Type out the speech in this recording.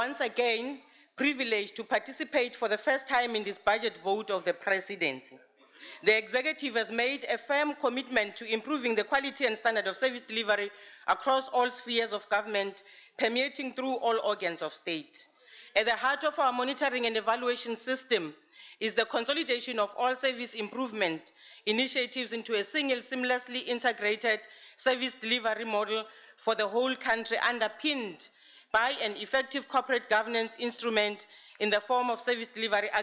Once again, privileged to participate for the first time in this budget vote of the presidency. The executive has made a firm commitment to improving the quality and standard of service delivery across all spheres of government, permeating through all organs of state. At the heart of our monitoring and evaluation system is the consolidation of all service improvement initiatives into a single, seamlessly integrated service delivery model for the whole country, underpinned by an effective corporate governance instrument in the form of service delivery